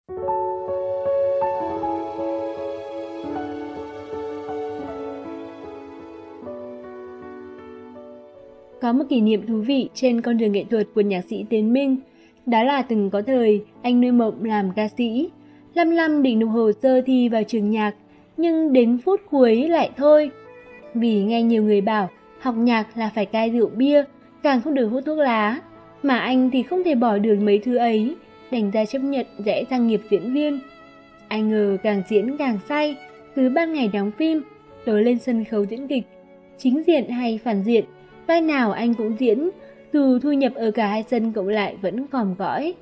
Có một kỷ niệm thú vị trên con đường nghệ thuật của nhạc sĩ Tiến Minh, đó là từng có thời anh nuôi mộng làm ca sĩ, lăm định nộp hồ sơ thi vào trường nhạc, nhưng đến phút cuối lại thôi. Vì nghe nhiều người bảo học nhạc là phải cai rượu bia, càng không được hút thuốc lá, mà anh thì không thể bỏ được mấy thứ ấy, đành ra chấp nhận rẽ sang nghiệp diễn viên. Ai ngờ càng diễn càng say, cứ ban ngày đóng phim, tối lên sân khấu diễn kịch, chính diện hay phản diện, vai nào anh cũng diễn, dù thu nhập ở cả hai sân cộng lại vẫn còm cõi.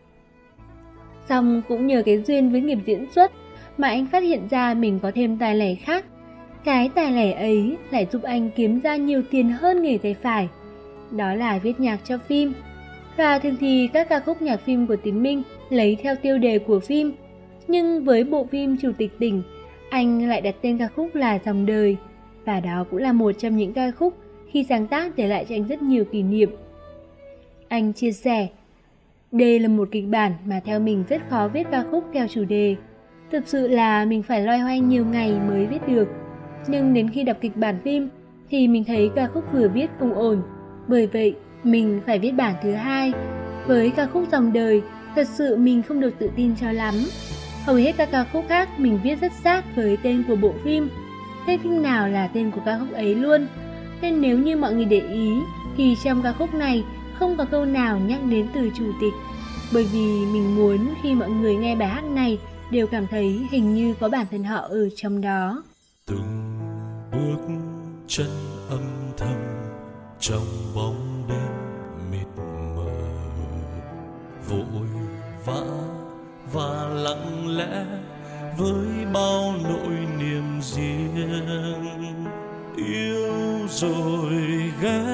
Xong cũng nhờ cái duyên với nghiệp diễn xuất mà anh phát hiện ra mình có thêm tài lẻ khác. Cái tài lẻ ấy lại giúp anh kiếm ra nhiều tiền hơn nghề tay phải. Đó là viết nhạc cho phim. Và thường thì các ca khúc nhạc phim của Tiến Minh lấy theo tiêu đề của phim. Nhưng với bộ phim Chủ tịch tỉnh, anh lại đặt tên ca khúc là Dòng đời. Và đó cũng là một trong những ca khúc khi sáng tác để lại cho anh rất nhiều kỷ niệm. Anh chia sẻ, đây là một kịch bản mà theo mình rất khó viết ca khúc theo chủ đề. Thực sự là mình phải loay hoay nhiều ngày mới viết được. Nhưng đến khi đọc kịch bản phim thì mình thấy ca khúc vừa viết không ổn. Bởi vậy mình phải viết bản thứ hai. Với ca khúc Dòng đời, thật sự mình không được tự tin cho lắm. Hầu hết các ca khúc khác mình viết rất sát với tên của bộ phim. Tên phim nào là tên của ca khúc ấy luôn. Nên nếu như mọi người để ý thì trong ca khúc này không có câu nào nhắc đến từ chủ tịch. Bởi vì mình muốn khi mọi người nghe bài hát này đều cảm thấy hình như có bản thân họ ở trong đó. Từng bước chân âm thầm trong bóng đêm mịt mờ, vội vã và lặng lẽ với bao nỗi niềm riêng. Yêu rồi ghét,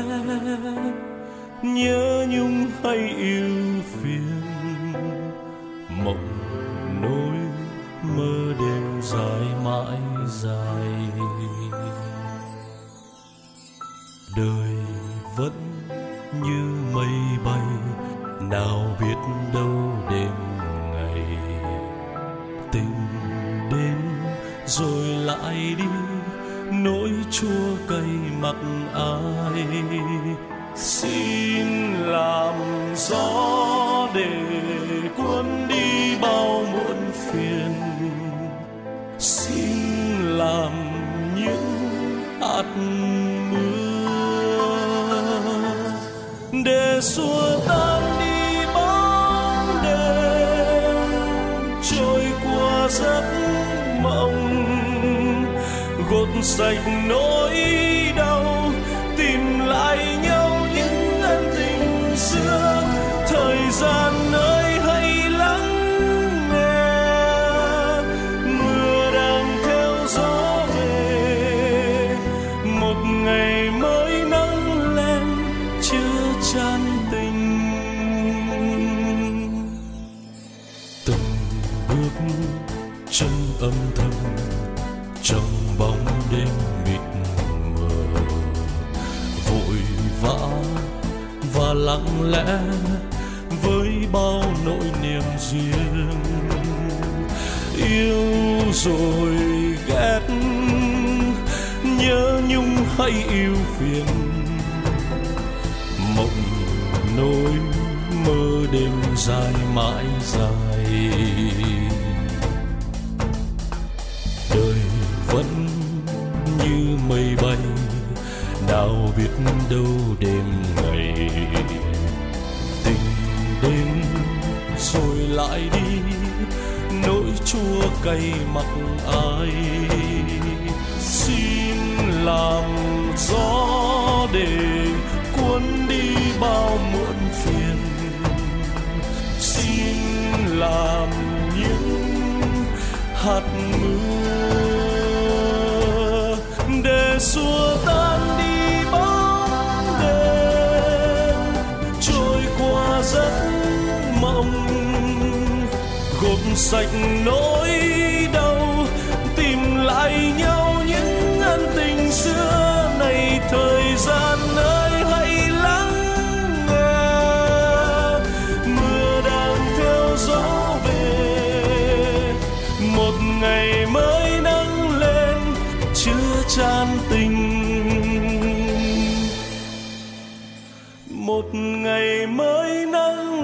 nhớ nhung hay yêu phiền, mộng nỗi mơ đêm dài mãi dài. Đời vẫn như mây bay, nào biết đâu đêm ngày. Tình đến rồi lại đi, nỗi chua cay mặc ai. Xin làm gió để cuốn đi bao muộn phiền. Xin làm những hạt mưa để xua tan đi bóng đêm, trôi qua giấc mộng, gột sạch nỗi đau, tìm lại nhau những ân tình xưa. Thời gian ơi hãy lắng nghe, mưa đang theo gió về, một ngày mới nắng lên chứa chan tình. Từng bước chân âm thầm trong bóng đêm mịt mờ, vội vã và lặng lẽ với bao nỗi niềm riêng. Yêu rồi ghét, nhớ nhung hay yêu phiền, mộng nỗi mơ đêm dài mãi dài. Đời vẫn như mây bay, nào biết đâu đêm ngày. Tình đến rồi lại đi, nỗi chua cay mặc ai. Xin làm gió để cuốn đi bao muộn phiền. Xin làm những hạt mưa để xua tan đi bóng đêm, trôi qua giấc mộng, gột sạch nỗi đau, tìm lại nhau những ân tình xưa. Này thời gian ơi hãy lắng nghe, mưa đang theo gió về, chan tình. Một ngày mới nắng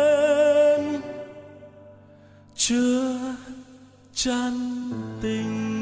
lên chưa chan tình.